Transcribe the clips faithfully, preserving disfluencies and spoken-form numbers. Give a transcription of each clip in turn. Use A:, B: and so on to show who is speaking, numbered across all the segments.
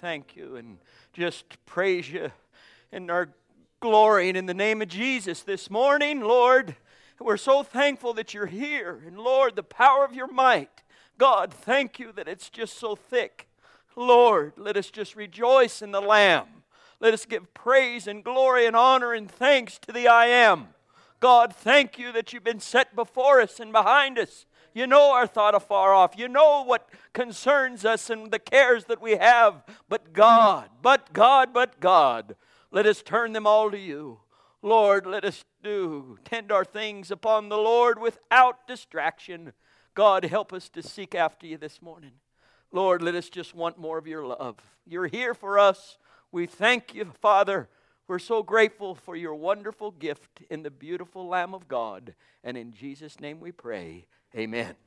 A: thank you and just praise you and our glory and in the name of Jesus this morning, Lord. We're so thankful that you're here. And Lord, the power of your might, God, thank you that it's just so thick. Lord, let us just rejoice in the Lamb. Let us give praise and glory and honor and thanks to the I Am. God, thank you that you've been set before us and behind us. You know our thought afar off. You know what concerns us and the cares that we have. But God, but God, but God, let us turn them all to you. Lord, let us do, tend our things upon the Lord without distraction. God, help us to seek after you this morning. Lord, let us just want more of your love. You're here for us. We thank you, Father. We're so grateful for your wonderful gift in the beautiful Lamb of God. And in Jesus' name we pray. Amen.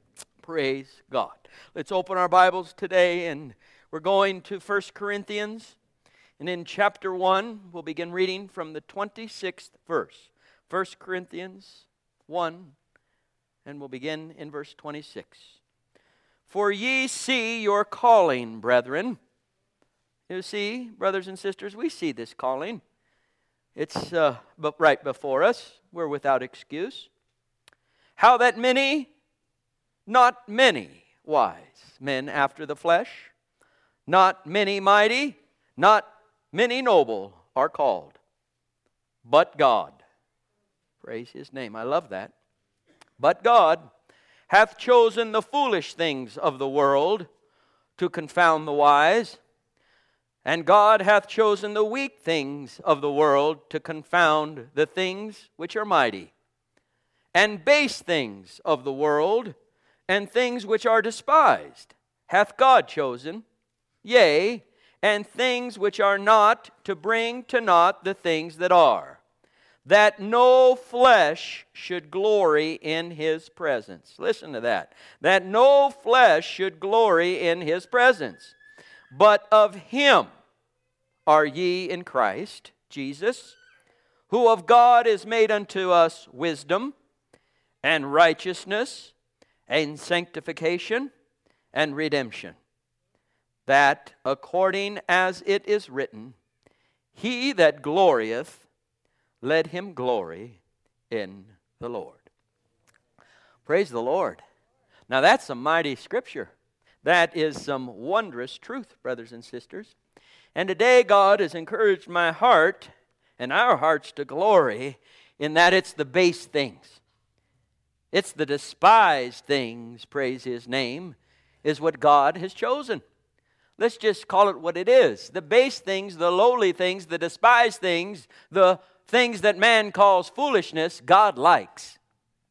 A: Praise God. Let's open our Bibles today, and we're going to First Corinthians. And in chapter one, we'll begin reading from the twenty-sixth verse. First Corinthians one, and we'll begin in verse twenty-six. For ye see your calling, brethren. You see, brothers and sisters, we see this calling. It's uh, right before us. We're without excuse. How that many, not many wise men after the flesh, not many mighty, not many noble are called, but God. Praise his name. I love that. But God hath chosen the foolish things of the world to confound the wise, and God hath chosen the weak things of the world to confound the things which are mighty, and base things of the world, and things which are despised, hath God chosen, yea, and things which are not, to bring to naught the things that are, that no flesh should glory in his presence. Listen to that. That no flesh should glory in his presence. But of him are ye in Christ Jesus, who of God is made unto us wisdom, and righteousness, and sanctification, and redemption, that according as it is written, he that glorieth, let him glory in the Lord. Praise the Lord. Now that's some mighty scripture. That is some wondrous truth, brothers and sisters. And today God has encouraged my heart and our hearts to glory in that it's the base things. It's the despised things, praise his name, is what God has chosen. Let's just call it what it is. The base things, the lowly things, the despised things, the things that man calls foolishness, God likes.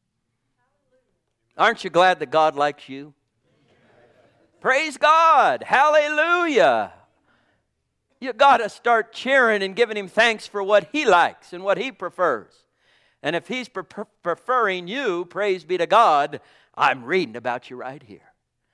A: Aren't you glad that God likes you? Praise God. Hallelujah. You got to start cheering and giving him thanks for what he likes and what he prefers. And if he's pre- preferring you, praise be to God, I'm reading about you right here.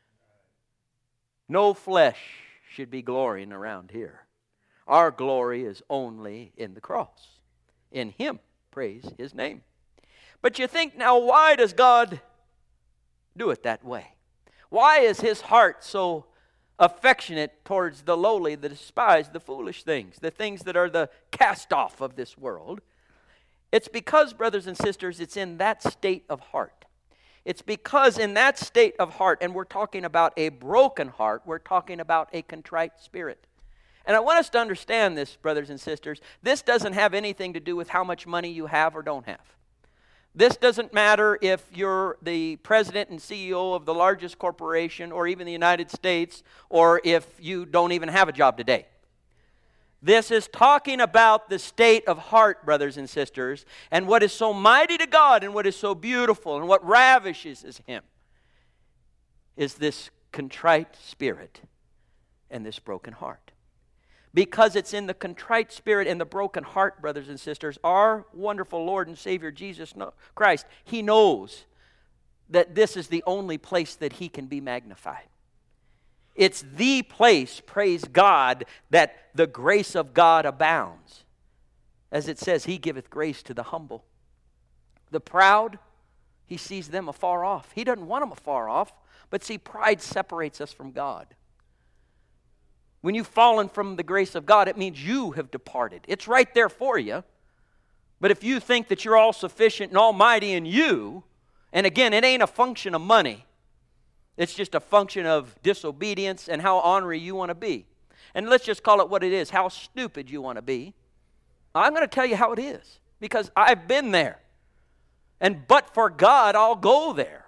A: No flesh should be glorying around here. Our glory is only in the cross. In him, praise his name. But you think, now why does God do it that way? Why is his heart so affectionate towards the lowly, the despised, the foolish things, the things that are the cast off of this world? It's because, brothers and sisters, it's in that state of heart. It's because in that state of heart, and we're talking about a broken heart, we're talking about a contrite spirit. And I want us to understand this, brothers and sisters. This doesn't have anything to do with how much money you have or don't have. This doesn't matter if you're the president and C E O of the largest corporation or even the United States, or if you don't even have a job today. This is talking about the state of heart, brothers and sisters, and what is so mighty to God and what is so beautiful and what ravishes him is this contrite spirit and this broken heart. Because it's in the contrite spirit and the broken heart, brothers and sisters, our wonderful Lord and Savior Jesus Christ, he knows that this is the only place that he can be magnified. It's the place, praise God, that the grace of God abounds. As it says, he giveth grace to the humble. The proud, he sees them afar off. He doesn't want them afar off, but see, pride separates us from God. When you've fallen from the grace of God, it means you have departed. It's right there for you. But if you think that you're all sufficient and almighty in you, and again, it ain't a function of money. It's just a function of disobedience and how ornery you want to be. And let's just call it what it is, how stupid you want to be. I'm going to tell you how it is, because I've been there. And but for God, I'll go there.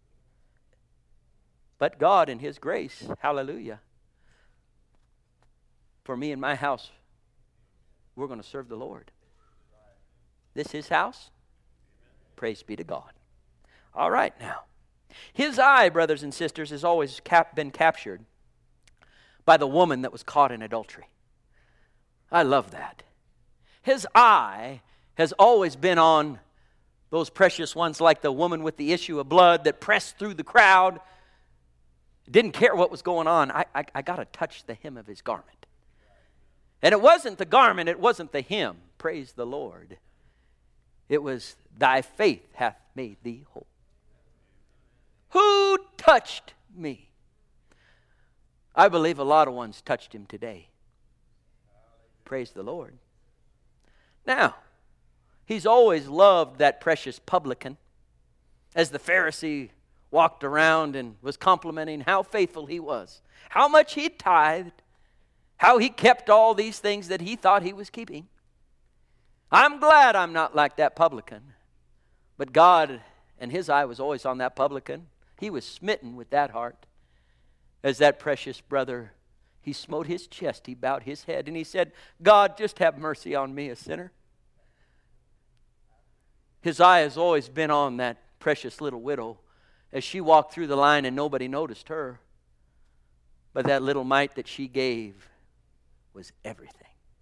A: But God in His grace, hallelujah. For me and my house, we're going to serve the Lord. This His house? Praise be to God. All right now. His eye, brothers and sisters, has always cap- been captured by the woman that was caught in adultery. I love that. His eye has always been on those precious ones like the woman with the issue of blood that pressed through the crowd. Didn't care what was going on. I, I, I got to touch the hem of His garment. And it wasn't the garment, it wasn't the hem. Praise the Lord. It was, thy faith hath made thee whole. Who touched me? I believe a lot of ones touched Him today. Praise the Lord. Now, He's always loved that precious publican. As the Pharisee walked around and was complimenting how faithful he was, how much he tithed, how he kept all these things that he thought he was keeping. I'm glad I'm not like that publican. But God, and His eye was always on that publican. He was smitten with that heart. As that precious brother, he smote his chest, he bowed his head, and he said, God, just have mercy on me, a sinner. His eye has always been on that precious little widow as she walked through the line and nobody noticed her. But that little mite that she gave was everything.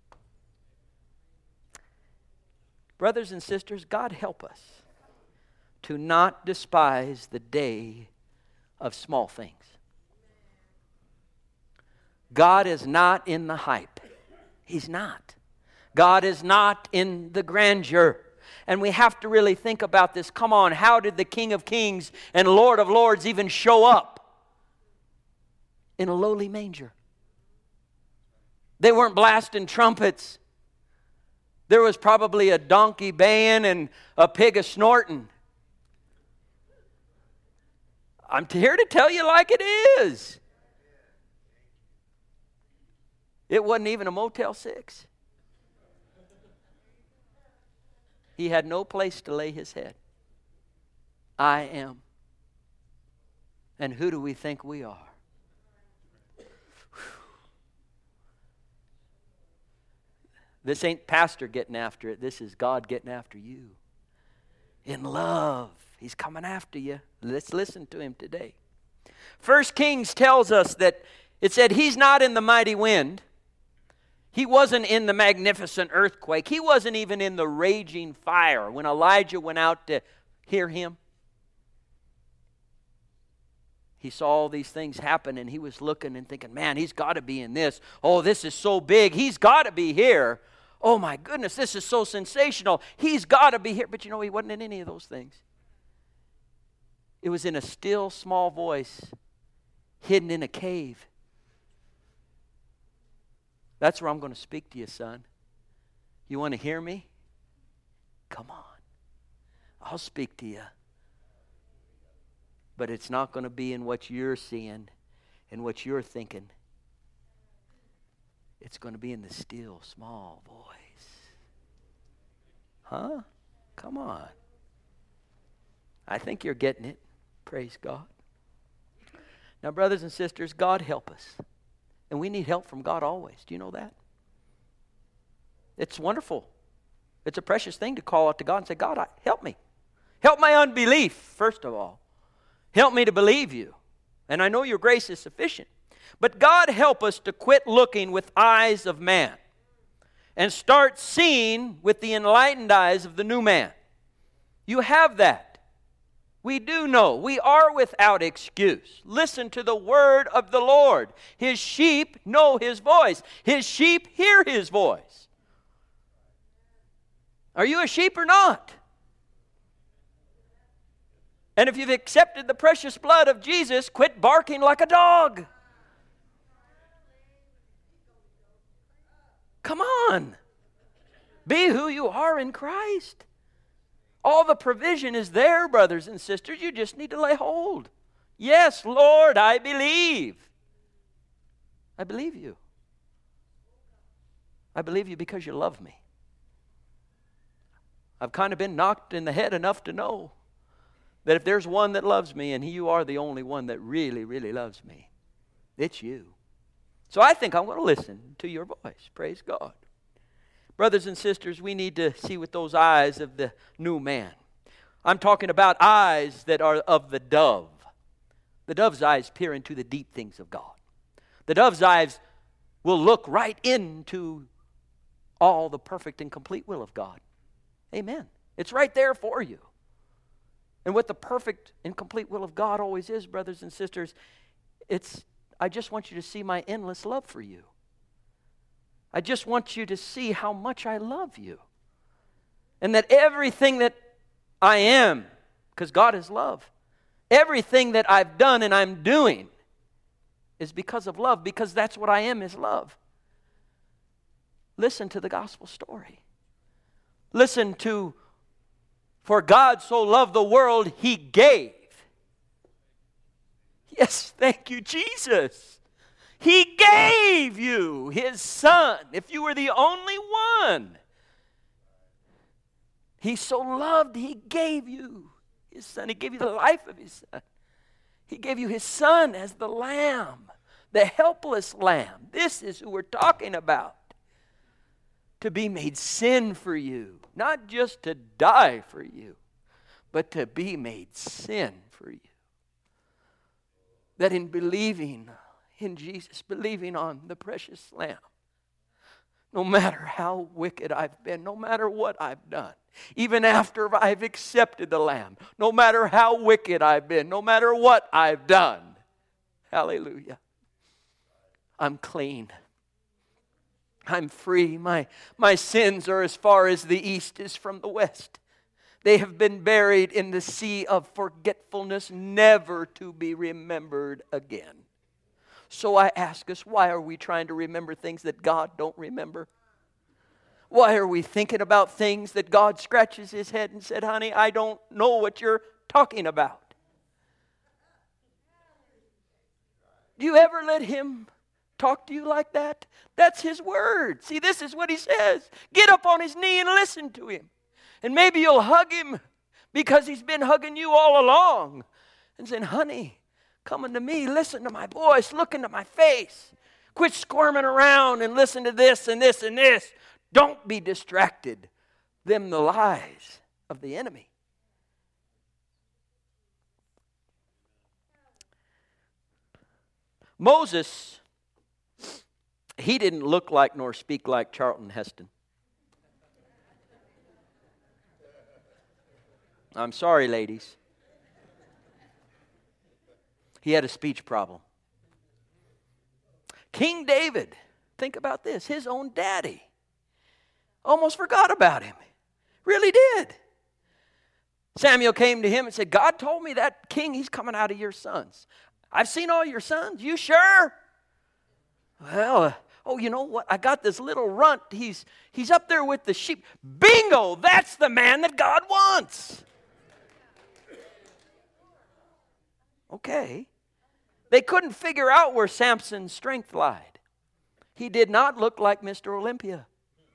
A: Brothers and sisters, God help us to not despise the day of small things. God is not in the hype. He's not. God is not in the grandeur. And we have to really think about this. Come on, how did the King of Kings and Lord of Lords even show up? In a lowly manger. They weren't blasting trumpets. There was probably a donkey baying and a pig a snorting. I'm here to tell you like it is. It wasn't even a Motel six. He had no place to lay his head. I am. And who do we think we are? This ain't pastor getting after it. This is God getting after you. In love. He's coming after you. Let's listen to Him today. First Kings tells us that it said He's not in the mighty wind. He wasn't in the magnificent earthquake. He wasn't even in the raging fire when Elijah went out to hear him. He saw all these things happen and he was looking and thinking, man, He's got to be in this. Oh, this is so big. He's got to be here. Oh my goodness, this is so sensational. He's got to be here. But you know, he wasn't in any of those things. It was in a still, small voice, hidden in a cave. That's where I'm going to speak to you, son. You want to hear me? Come on. I'll speak to you. But it's not going to be in what you're seeing and what you're thinking. It's going to be in the still, small voice. Huh? Come on. I think you're getting it. Praise God. Now, brothers and sisters, God help us. And we need help from God always. Do you know that? It's wonderful. It's a precious thing to call out to God and say, God, I, help me. Help my unbelief, first of all. Help me to believe you. And I know your grace is sufficient. But God help us to quit looking with eyes of man and start seeing with the enlightened eyes of the new man. You have that. We do know. We are without excuse. Listen to the word of the Lord. His sheep know His voice. His sheep hear His voice. Are you a sheep or not? And if you've accepted the precious blood of Jesus, quit barking like a dog. on. Be who you are in Christ. All the provision is there, brothers and sisters. You just need to lay hold. Yes, Lord, I believe. I believe you. I believe you because you love me. I've kind of been knocked in the head enough to know that if there's one that loves me, and you are the only one that really, really loves me, it's you. So I think I'm going to listen to your voice. Praise God. Brothers and sisters, we need to see with those eyes of the new man. I'm talking about eyes that are of the dove. The dove's eyes peer into the deep things of God. The dove's eyes will look right into all the perfect and complete will of God. Amen. It's right there for you. And what the perfect and complete will of God always is, brothers and sisters, it's, I just want you to see my endless love for you. I just want you to see how much I love you. And that everything that I am, because God is love, everything that I've done and I'm doing is because of love, because that's what I am, is love. Listen to the gospel story. Listen to, for God so loved the world, He gave. Yes, thank you, Jesus. He gave you His Son. If you were the only one, He so loved, He gave you His Son. He gave you the life of His Son. He gave you His Son as the Lamb, the helpless Lamb. This is who we're talking about. To be made sin for you. Not just to die for you, but to be made sin for you. That in believing in Jesus, believing on the precious Lamb, no matter how wicked I've been, no matter what I've done, even after I've accepted the Lamb, no matter how wicked I've been, no matter what I've done, hallelujah, I'm clean. I'm free. My, my sins are as far as the east is from the west. They have been buried in the sea of forgetfulness, never to be remembered again. So I ask us, why are we trying to remember things that God don't remember? Why are we thinking about things that God scratches His head and said, honey, I don't know what you're talking about? Do you ever let Him talk to you like that? That's His word. See, this is what He says. Get up on His knee and listen to Him. And maybe you'll hug Him because He's been hugging you all along and saying, honey, come unto me, listen to my voice, look into my face. Quit squirming around and listen to this and this and this. Don't be distracted. Them the lies of the enemy. Moses, he didn't look like nor speak like Charlton Heston. I'm sorry, ladies. He had a speech problem. King David, think about this, his own daddy almost forgot about him. Really did. Samuel came to him and said, God told me that king, he's coming out of your sons. I've seen all your sons. You sure? Well, uh, oh, you know what? I got this little runt. He's, he's up there with the sheep. Bingo! That's the man that God wants. Okay. They couldn't figure out where Samson's strength lied. He did not look like Mister Olympia.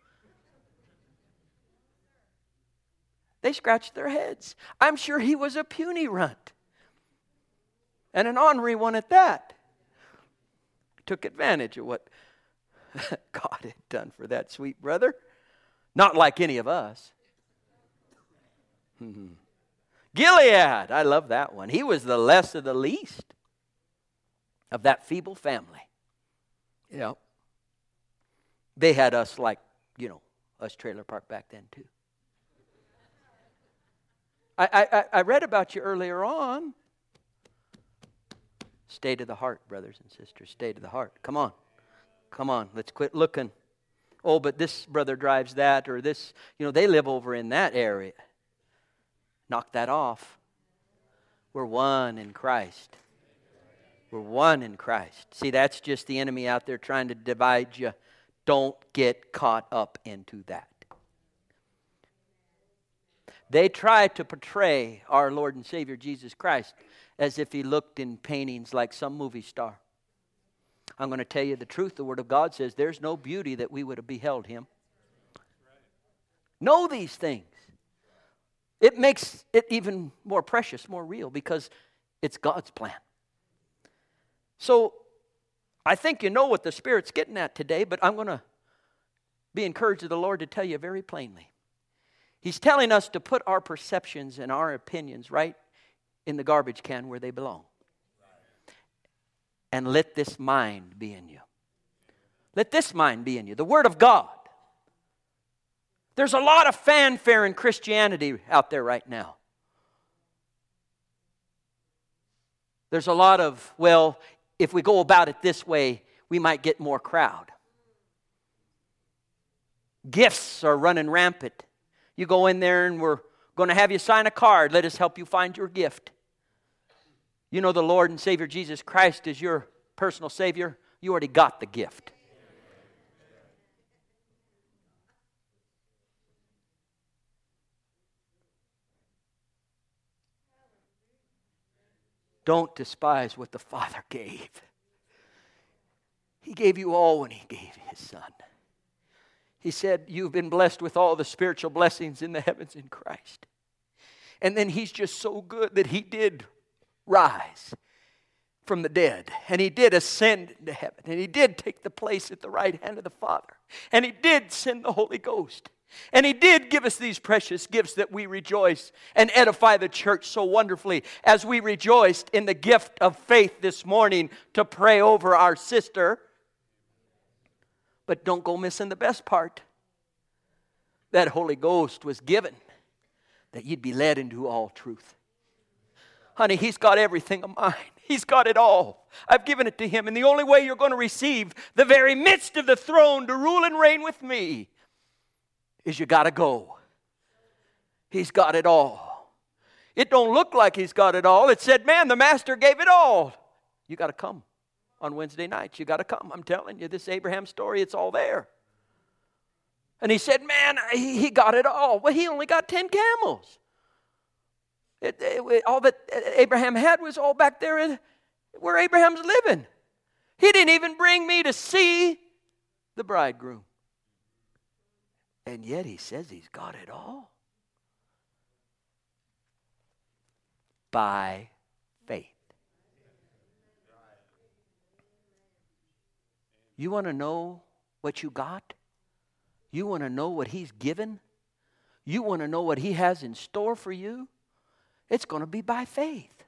A: They scratched their heads. I'm sure he was a puny runt. And an ornery one at that. Took advantage of what God had done for that sweet brother. Not like any of us. Mm-hmm. Gilead, I love that one. He was the less of the least of that feeble family. Yep. They had us like, you know, us trailer park back then too. I, I, I read about you earlier on. Stay to the heart, brothers and sisters. Stay to the heart. Come on. Come on. Let's quit looking. Oh, but this brother drives that, or this, you know, they live over in that area. Knock that off. We're one in Christ. We're one in Christ. See, that's just the enemy out there trying to divide you Don't get caught up into that. They try to portray our Lord and Savior Jesus Christ as if he looked in paintings like some movie star. I'm going to tell you the truth. The Word of God says there's no beauty that we would have beheld him. Know these things. It makes it even more precious, more real, because it's God's plan. So, I think you know what the Spirit's getting at today, but I'm going to be encouraged of the Lord to tell you very plainly. He's telling us to put our perceptions and our opinions right in the garbage can where they belong. And let this mind be in you. Let this mind be in you. The Word of God. There's a lot of fanfare in Christianity out there right now. There's a lot of, well, if we go about it this way, we might get more crowd. Gifts are running rampant. You go in there and we're going to have you sign a card. Let us help you find your gift. You know the Lord and Savior Jesus Christ is your personal Savior. You already got the gift. Don't despise what the Father gave. He gave you all when he gave his Son. He said, you've been blessed with all the spiritual blessings in the heavens in Christ. And then he's just so good that he did rise from the dead. And he did ascend into heaven. And he did take the place at the right hand of the Father. And he did send the Holy Ghost. And he did give us these precious gifts that we rejoice and edify the church so wonderfully as we rejoiced in the gift of faith this morning to pray over our sister. But don't go missing the best part. That Holy Ghost was given that you'd be led into all truth. Honey, he's got everything of mine. He's got it all. I've given it to him. And the only way you're going to receive the very midst of the throne to rule and reign with me is you got to go. He's got it all. It don't look like he's got it all. It said, man, the master gave it all. You got to come on Wednesday nights. You got to come. I'm telling you, this Abraham story, it's all there. And he said, man, he, he got it all. Well, he only got ten camels. It, it, all that Abraham had was all back there in, where Abraham's living. He didn't even bring me to see the bridegroom. And yet he says he's got it all. By faith. You want to know what you got? You want to know what he's given? You want to know what he has in store for you? It's going to be by faith.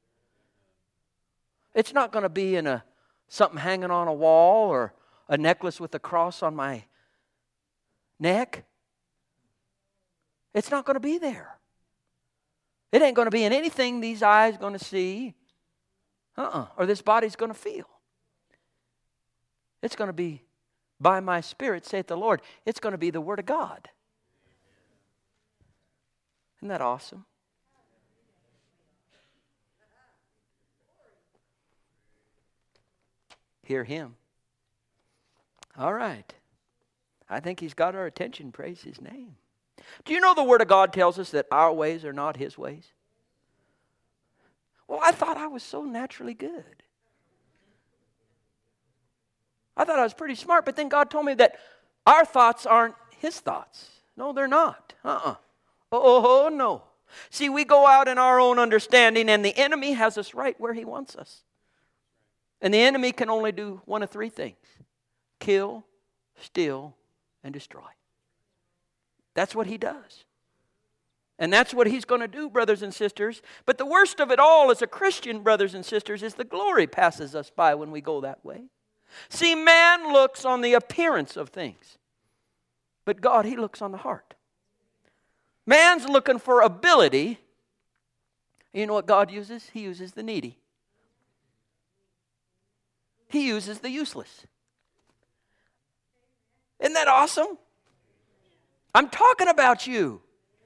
A: It's not going to be in a something hanging on a wall or a necklace with a cross on my neck. It's not going to be there. It ain't going to be in anything these eyes going to see, uh-uh, or this body's going to feel. It's going to be by my Spirit, saith the Lord. It's going to be the Word of God. Isn't that awesome? Hear him. All right. I think he's got our attention. Praise his name. Do you know the Word of God tells us that our ways are not his ways? Well, I thought I was so naturally good. I thought I was pretty smart, but then God told me that our thoughts aren't his thoughts. No, they're not. Uh-uh. Oh, no. See, we go out in our own understanding, and the enemy has us right where he wants us. And the enemy can only do one of three things. Kill, steal, and destroy. That's what he does. And that's what he's going to do, brothers and sisters. But the worst of it all as a Christian, brothers and sisters, is the glory passes us by when we go that way. See, man looks on the appearance of things. But God, he looks on the heart. Man's looking for ability. You know what God uses? He uses the needy. He uses the useless. Isn't that awesome? I'm talking about you.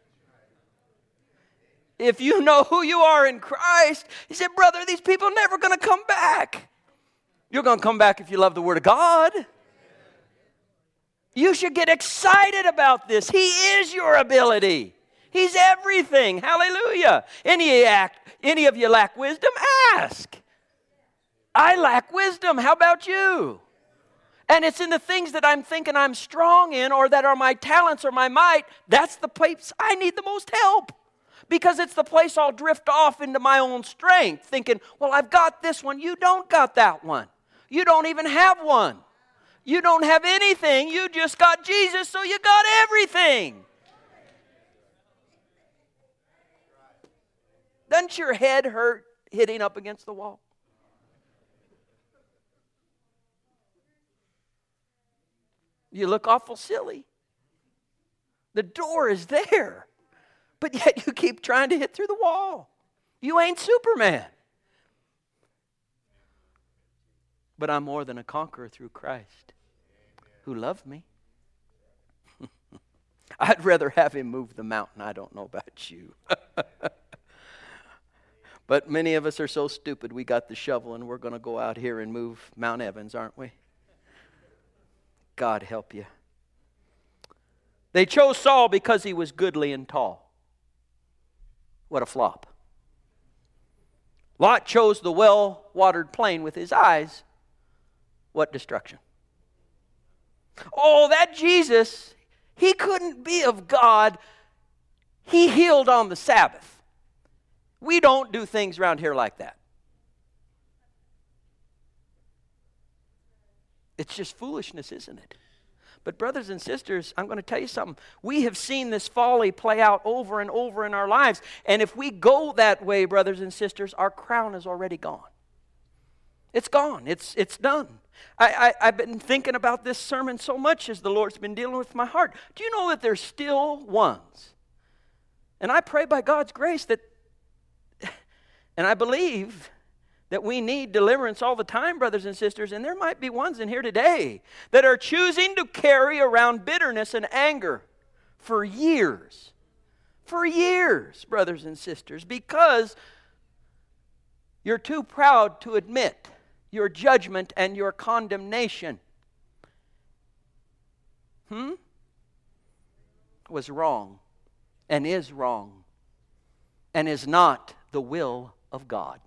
A: If you know who you are in Christ, he said, brother, these people are never going to come back. You're going to come back if you love the Word of God. You should get excited about this. He is your ability. He's everything. Hallelujah. Any, act, any of you lack wisdom? Ask. I lack wisdom. How about you? And it's in the things that I'm thinking I'm strong in or that are my talents or my might. That's the place I need the most help. Because it's the place I'll drift off into my own strength, thinking, well, I've got this one. You don't got that one. You don't even have one. You don't have anything. You just got Jesus, so you got everything. Doesn't your head hurt hitting up against the wall? You look awful silly. The door is there, but yet you keep trying to hit through the wall. You ain't Superman. But I'm more than a conqueror through Christ, who loved me. I'd rather have him move the mountain. I don't know about you. But many of us are so stupid, we got the shovel and we're going to go out here and move Mount Evans, aren't we? God help you. They chose Saul because he was goodly and tall. What a flop. Lot chose the well-watered plain with his eyes. What destruction. Oh, that Jesus, he couldn't be of God. He healed on the Sabbath. We don't do things around here like that. It's just foolishness, isn't it? But brothers and sisters, I'm going to tell you something. We have seen this folly play out over and over in our lives. And if we go that way, brothers and sisters, our crown is already gone. It's gone. It's, it's done. I, I, I've been thinking about this sermon so much as the Lord's been dealing with my heart. Do you know that there's still ones? And I pray by God's grace that, and I believe that we need deliverance all the time, brothers and sisters, and there might be ones in here today that are choosing to carry around bitterness and anger for years. For years, brothers and sisters, because you're too proud to admit your judgment and your condemnation. Hmm? Was wrong and is wrong and is not the will of God.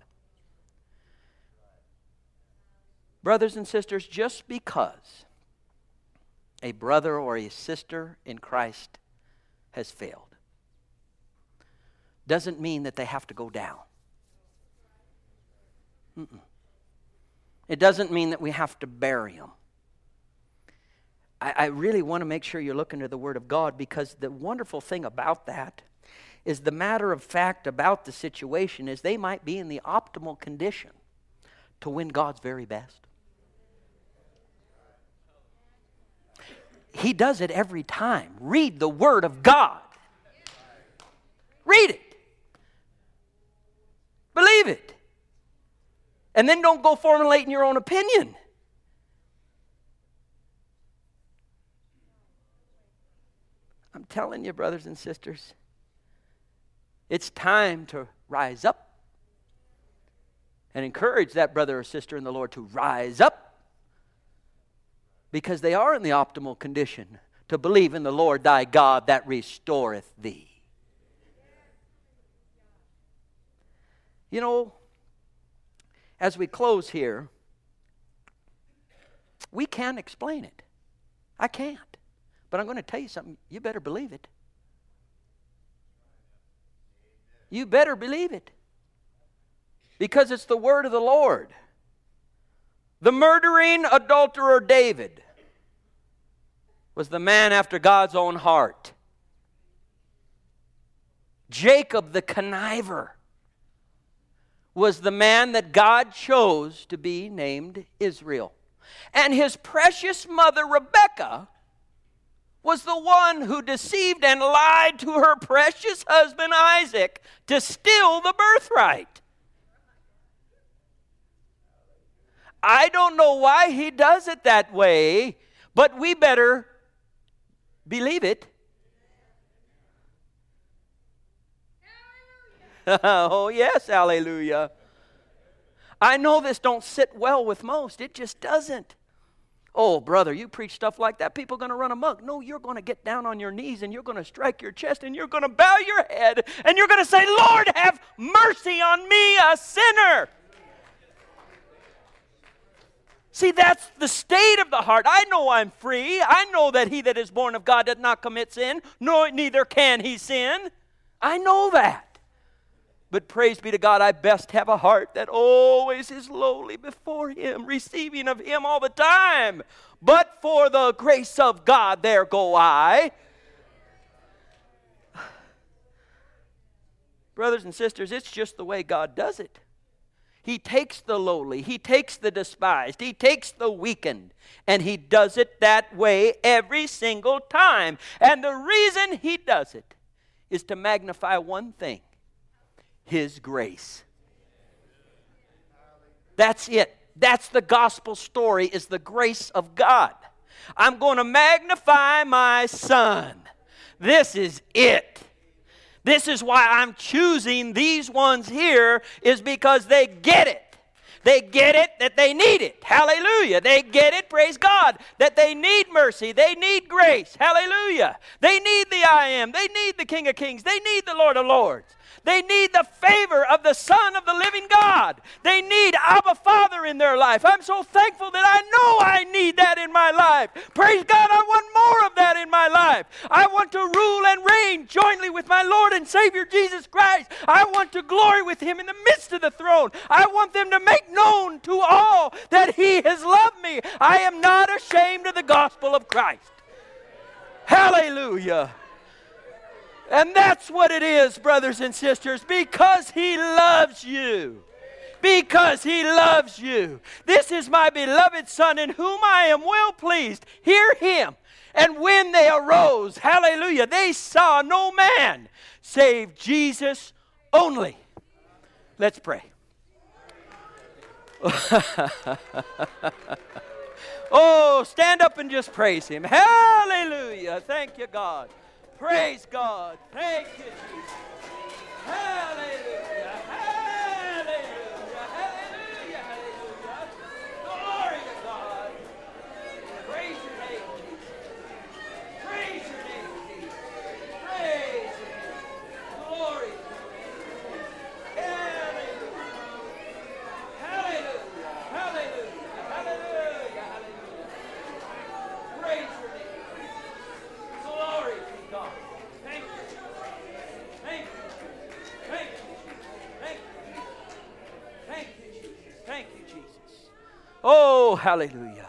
A: Brothers and sisters, just because a brother or a sister in Christ has failed doesn't mean that they have to go down. Mm-mm. It doesn't mean that we have to bury them. I, I really want to make sure you're looking to the Word of God, because the wonderful thing about that is the matter of fact about the situation is they might be in the optimal condition to win God's very best. He does it every time. Read the Word of God. Read it. Believe it. And then don't go formulating your own opinion. I'm telling you, brothers and sisters, it's time to rise up and encourage that brother or sister in the Lord to rise up, because they are in the optimal condition to believe in the Lord thy God that restoreth thee. You know, as we close here, we can't explain it. I can't. But I'm going to tell you something. You better believe it. You better believe it. Because it's the word of the Lord. The murdering adulterer David was the man after God's own heart. Jacob the conniver was the man that God chose to be named Israel. And his precious mother Rebekah was the one who deceived and lied to her precious husband Isaac to steal the birthright. I don't know why he does it that way, but we better believe it. Oh, yes, hallelujah. I know this don't sit well with most. It just doesn't. Oh, brother, you preach stuff like that, people are going to run amok. No, you're going to get down on your knees and you're going to strike your chest and you're going to bow your head and you're going to say, Lord, have mercy on me, a sinner. See, that's the state of the heart. I know I'm free. I know that he that is born of God does not commit sin, nor neither can he sin. I know that. But praise be to God, I best have a heart that always is lowly before him, receiving of him all the time. But for the grace of God, there go I. Brothers and sisters, it's just the way God does it. He takes the lowly, he takes the despised, he takes the weakened, and he does it that way every single time. And the reason he does it is to magnify one thing. His grace. That's it. That's the gospel story, is the grace of God. I'm going to magnify my Son. This is it. This is why I'm choosing these ones here, is because they get it. They get it that they need it. Hallelujah. They get it, praise God, that they need mercy. They need grace. Hallelujah. They need the I Am. They need the King of Kings. They need the Lord of Lords. They need the favor of the Son of the living God. They need Abba Father in their life. I'm so thankful that I know I need that in my life. Praise God, I want more of that in my life. I want to rule and reign jointly with my Lord and Savior Jesus Christ. I want to glory with him in the midst of the throne. I want them to make known to all that he has loved me. I am not ashamed of the gospel of Christ. Hallelujah. And that's what it is, brothers and sisters, because he loves you. Because he loves you. This is my beloved Son in whom I am well pleased. Hear him. And when they arose, hallelujah, they saw no man save Jesus only. Let's pray. Oh, stand up and just praise him. Hallelujah. Thank you, God. Praise God. Thank you, Jesus. Hallelujah. Hallelujah. Hallelujah. Hallelujah. Glory to God. Praise your name, Jesus. Praise your name, Jesus. Praise your name. Glory to God. Hallelujah. Hallelujah. Hallelujah. Hallelujah. Hallelujah. Praise your name. Glory to God. Thank you. Thank you. Thank you. Thank you. Thank you, Jesus. Thank you, Jesus. Oh, hallelujah.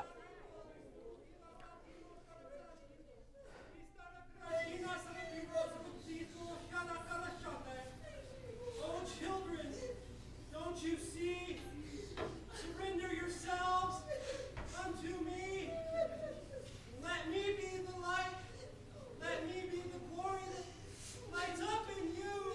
B: Oh, children, don't you see? Surrender yourselves unto me. Let me be the light. Let me be the glory that lights up in you.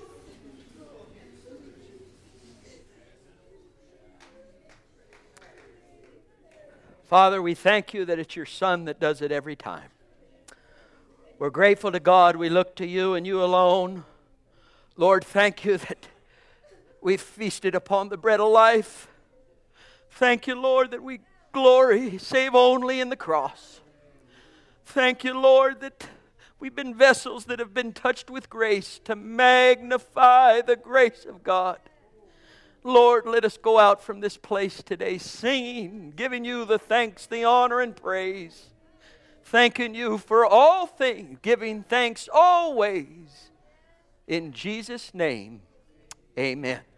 A: Father, we thank you that it's your Son that does it every time. We're grateful to God. We look to you and you alone. Lord, thank you that we've feasted upon the bread of life. Thank you, Lord, that we glory save only in the cross. Thank you, Lord, that we've been vessels that have been touched with grace to magnify the grace of God. Lord, let us go out from this place today singing, giving you the thanks, the honor, and praise. Thanking you for all things, giving thanks always. In Jesus' name, amen.